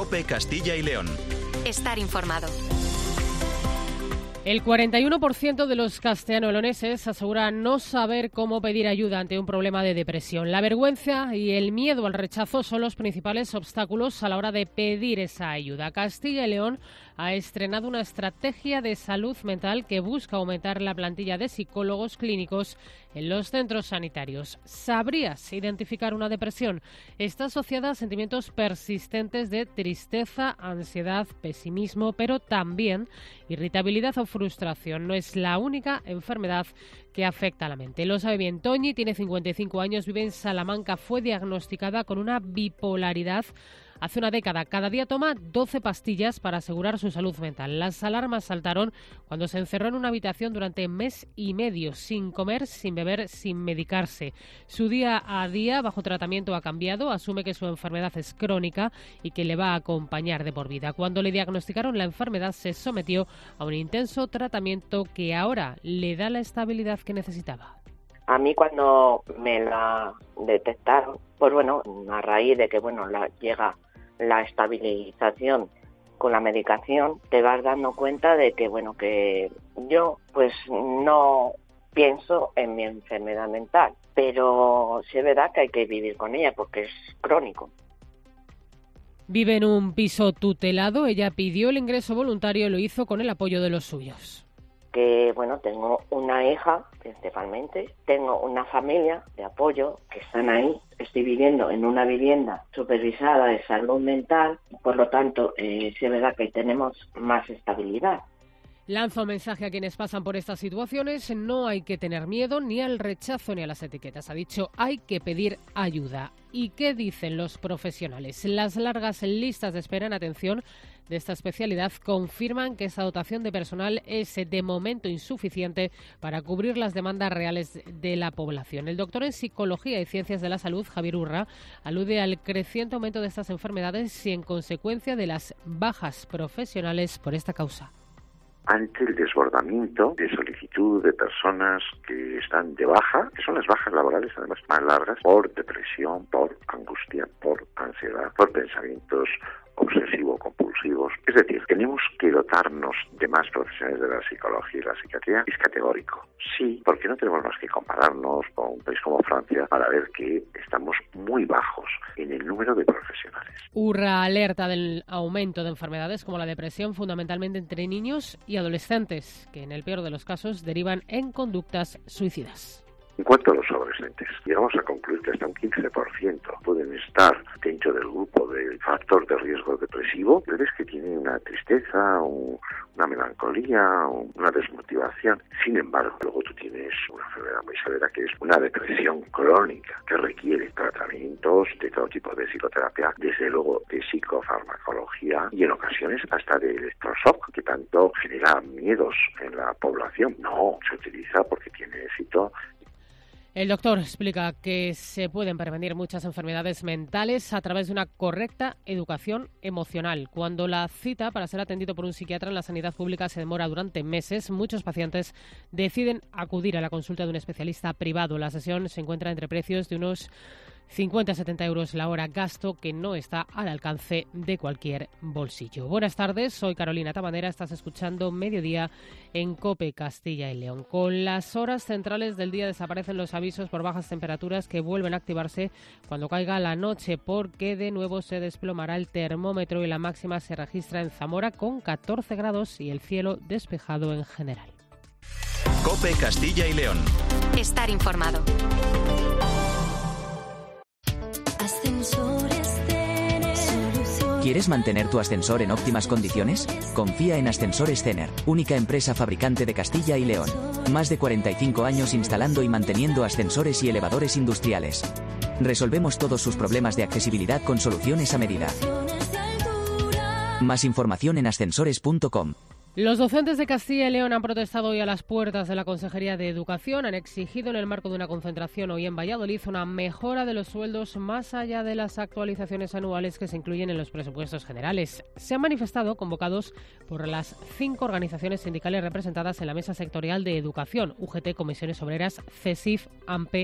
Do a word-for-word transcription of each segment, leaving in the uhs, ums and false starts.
COPE Castilla y León. Estar informado. El cuarenta y uno por ciento de los castellano-leoneses asegura no saber cómo pedir ayuda ante un problema de depresión. La vergüenza y el miedo al rechazo son los principales obstáculos a la hora de pedir esa ayuda. Castilla y León ha estrenado una estrategia de salud mental que busca aumentar la plantilla de psicólogos clínicos en los centros sanitarios. ¿Sabrías identificar una depresión? Está asociada a sentimientos persistentes de tristeza, ansiedad, pesimismo, pero también irritabilidad o frustración. No es la única enfermedad que afecta a la mente. Lo sabe bien Toñi, tiene cincuenta y cinco años, vive en Salamanca, fue diagnosticada con una bipolaridad hace una década. Cada día toma doce pastillas para asegurar su salud mental. Las alarmas saltaron cuando se encerró en una habitación durante mes y medio, sin comer, sin beber, sin medicarse. Su día a día bajo tratamiento ha cambiado, asume que su enfermedad es crónica y que le va a acompañar de por vida. Cuando le diagnosticaron la enfermedad, se sometió a un intenso tratamiento que ahora le da la estabilidad que necesitaba. A mí cuando me la detectaron, pues bueno, a raíz de que bueno la, llega la estabilización con la medicación, te vas dando cuenta de que bueno que yo pues no pienso en mi enfermedad mental, pero sí es verdad que hay que vivir con ella porque es crónico. Vive en un piso tutelado. Ella pidió el ingreso voluntario y lo hizo con el apoyo de los suyos. Que bueno, tengo una hija principalmente, tengo una familia de apoyo que están ahí, estoy viviendo en una vivienda supervisada de salud mental, por lo tanto, eh, sí es verdad que tenemos más estabilidad. Lanza un mensaje a quienes pasan por estas situaciones: no hay que tener miedo ni al rechazo ni a las etiquetas. Ha dicho, hay que pedir ayuda. ¿Y qué dicen los profesionales? Las largas listas de espera en atención de esta especialidad confirman que esa dotación de personal es de momento insuficiente para cubrir las demandas reales de la población. El doctor en Psicología y Ciencias de la Salud, Javier Urra, alude al creciente aumento de estas enfermedades y en consecuencia de las bajas profesionales por esta causa. Ante el desbordamiento de solicitud de personas que están de baja, que son las bajas laborales además más largas, por depresión, por angustia, por ansiedad, por pensamientos obsesivo-compulsivos. Es decir, tenemos que dotarnos de más profesionales de la psicología y la psiquiatría. Es categórico. Sí, porque no tenemos más que compararnos con un país como Francia para ver que estamos muy bajos en el número de profesionales. Urra alerta del aumento de enfermedades como la depresión, fundamentalmente entre niños y adolescentes, que en el peor de los casos derivan en conductas suicidas. En cuanto a los adolescentes, llegamos a concluir que hasta un quince por ciento pueden estar dentro del grupo del factor de riesgo depresivo, pero es que tienen una tristeza, un, una melancolía, un, una desmotivación. Sin embargo, luego tú tienes una enfermedad muy severa que es una depresión crónica que requiere tratamientos de todo tipo de psicoterapia, desde luego de psicofarmacología y en ocasiones hasta de electroshock, que tanto genera miedos en la población. No, se utiliza porque tiene éxito. El doctor explica que se pueden prevenir muchas enfermedades mentales a través de una correcta educación emocional. Cuando la cita para ser atendido por un psiquiatra en la sanidad pública se demora durante meses, muchos pacientes deciden acudir a la consulta de un especialista privado. La sesión se encuentra entre precios de unos cincuenta a setenta euros la hora, gasto que no está al alcance de cualquier bolsillo. Buenas tardes, soy Carolina Tabanera, estás escuchando Mediodía en COPE Castilla y León. Con las horas centrales del día desaparecen los avisos por bajas temperaturas que vuelven a activarse cuando caiga la noche, porque de nuevo se desplomará el termómetro y la máxima se registra en Zamora con catorce grados y el cielo despejado en general. COPE Castilla y León. Estar informado. ¿Quieres mantener tu ascensor en óptimas condiciones? Confía en Ascensores Cener, única empresa fabricante de Castilla y León. Más de cuarenta y cinco años instalando y manteniendo ascensores y elevadores industriales. Resolvemos todos sus problemas de accesibilidad con soluciones a medida. Más información en ascensores punto com. Los docentes de Castilla y León han protestado hoy a las puertas de la Consejería de Educación. Han exigido en el marco de una concentración hoy en Valladolid una mejora de los sueldos más allá de las actualizaciones anuales que se incluyen en los presupuestos generales. Se han manifestado convocados por las cinco organizaciones sindicales representadas en la Mesa Sectorial de Educación, U G T, Comisiones Obreras, CESIF, AMPE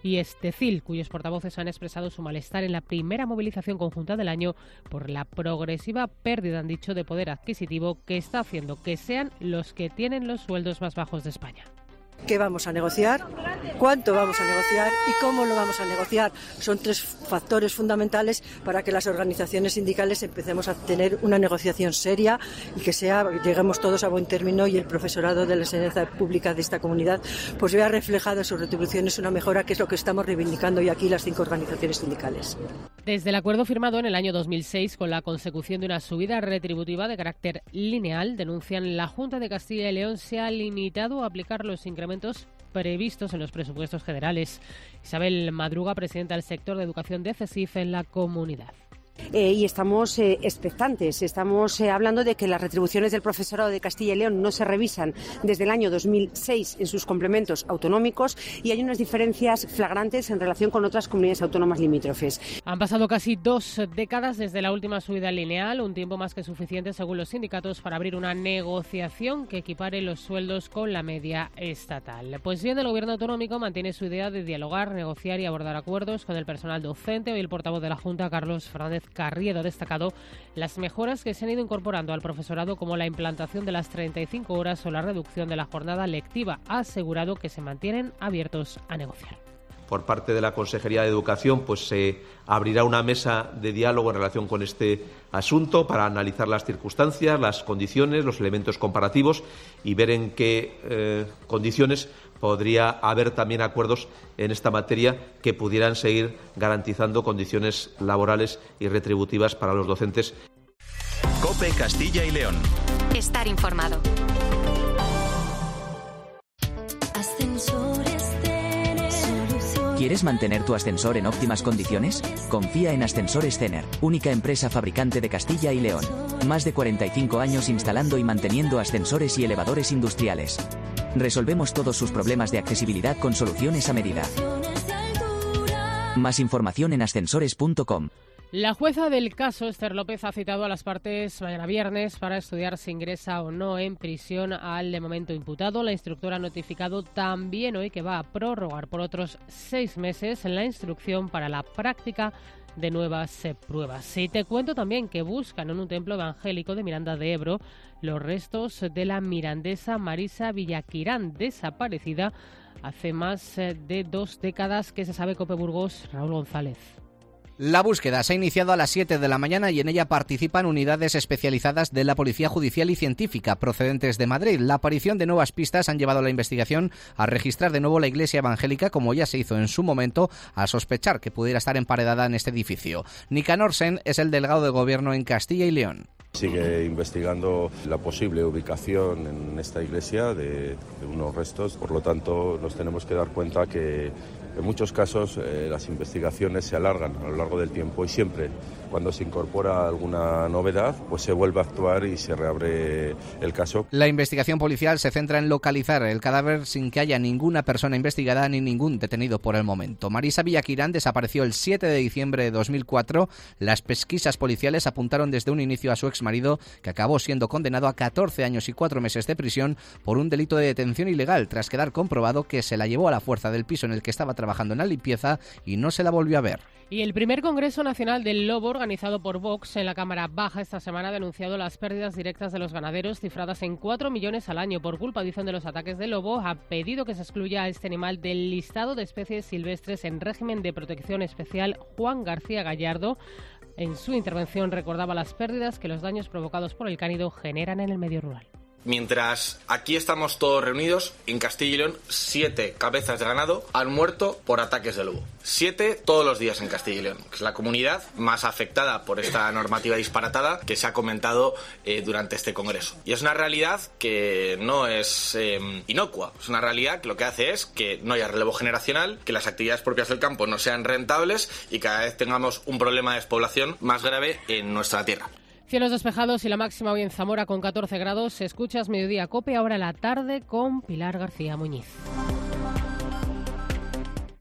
y Estecil, cuyos portavoces han expresado su malestar en la primera movilización conjunta del año por la progresiva pérdida, han dicho, de poder adquisitivo que está haciendo que sean los que tienen los sueldos más bajos de España. ¿Qué vamos a negociar? ¿Cuánto vamos a negociar? ¿Y cómo lo vamos a negociar? Son tres factores fundamentales para que las organizaciones sindicales empecemos a tener una negociación seria y que sea, lleguemos todos a buen término y el profesorado de la enseñanza pública de esta comunidad pues vea reflejada en sus retribuciones una mejora, que es lo que estamos reivindicando hoy aquí las cinco organizaciones sindicales. Desde el acuerdo firmado en el año dos mil seis con la consecución de una subida retributiva de carácter lineal, denuncian la Junta de Castilla y León se ha limitado a aplicar los incrementos previstos en los presupuestos generales. Isabel Madruga, presidenta del sector de educación de CESIF en la comunidad. Eh, y estamos eh, expectantes. Estamos eh, hablando de que las retribuciones del profesorado de Castilla y León no se revisan desde el año dos mil seis en sus complementos autonómicos y hay unas diferencias flagrantes en relación con otras comunidades autónomas limítrofes. Han pasado casi dos décadas desde la última subida lineal, un tiempo más que suficiente según los sindicatos para abrir una negociación que equipare los sueldos con la media estatal. Pues bien, el gobierno autonómico mantiene su idea de dialogar, negociar y abordar acuerdos con el personal docente. Hoy el portavoz de la Junta, Carlos Fernández Carriedo, ha destacado las mejoras que se han ido incorporando al profesorado, como la implantación de las treinta y cinco horas o la reducción de la jornada lectiva. Ha asegurado que se mantienen abiertos a negociar. Por parte de la Consejería de Educación, pues se abrirá una mesa de diálogo en relación con este asunto para analizar las circunstancias, las condiciones, los elementos comparativos y ver en qué eh, condiciones podría haber también acuerdos en esta materia que pudieran seguir garantizando condiciones laborales y retributivas para los docentes. COPE Castilla y León. Estar informado. ¿Quieres mantener tu ascensor en óptimas condiciones? Confía en Ascensores Zener, única empresa fabricante de Castilla y León. Más de cuarenta y cinco años instalando y manteniendo ascensores y elevadores industriales. Resolvemos todos sus problemas de accesibilidad con soluciones a medida. Más información en ascensores punto com. La jueza del caso, Esther López, ha citado a las partes mañana viernes para estudiar si ingresa o no en prisión al de momento imputado. La instructora ha notificado también hoy que va a prorrogar por otros seis meses la instrucción para la práctica de nuevas eh, pruebas. Y te cuento también que buscan en un templo evangélico de Miranda de Ebro los restos de la mirandesa Marisa Villaquirán, desaparecida hace más eh, de dos décadas. Que se sabe, Cope Burgos, Raúl González. La búsqueda se ha iniciado a las siete de la mañana y en ella participan unidades especializadas de la Policía Judicial y Científica procedentes de Madrid. La aparición de nuevas pistas han llevado a la investigación a registrar de nuevo la iglesia evangélica, como ya se hizo en su momento, a sospechar que pudiera estar emparedada en este edificio. Nicanor Sen es el delegado de Gobierno en Castilla y León. Sigue investigando la posible ubicación en esta iglesia de, de unos restos, por lo tanto nos tenemos que dar cuenta que en muchos casos eh, las investigaciones se alargan a lo largo del tiempo y siempre cuando se incorpora alguna novedad pues se vuelve a actuar y se reabre el caso. La investigación policial se centra en localizar el cadáver sin que haya ninguna persona investigada ni ningún detenido por el momento. Marisa Villaquirán desapareció el siete de diciembre de dos mil cuatro. Las pesquisas policiales apuntaron desde un inicio a su exmarido, que acabó siendo condenado a catorce años y cuatro meses de prisión por un delito de detención ilegal, tras quedar comprobado que se la llevó a la fuerza del piso en el que estaba trabajando en la limpieza y no se la volvió a ver. Y el primer Congreso Nacional del Lobo, organizado por Vox en la Cámara Baja esta semana, ha denunciado las pérdidas directas de los ganaderos, cifradas en cuatro millones al año por culpa, dicen, de los ataques de lobo. Ha pedido que se excluya a este animal del listado de especies silvestres en régimen de protección especial. Juan García Gallardo, en su intervención, recordaba las pérdidas que los daños provocados por el cánido generan en el medio rural. Mientras aquí estamos todos reunidos, en Castilla y León, siete cabezas de ganado han muerto por ataques de lobo. Siete todos los días en Castilla y León, que es la comunidad más afectada por esta normativa disparatada que se ha comentado eh, durante este congreso. Y es una realidad que no es eh, inocua, es una realidad que lo que hace es que no haya relevo generacional, que las actividades propias del campo no sean rentables y cada vez tengamos un problema de despoblación más grave en nuestra tierra. Cielos despejados y la máxima hoy en Zamora con catorce grados. Escuchas Mediodía Cope, ahora la tarde con Pilar García Muñiz.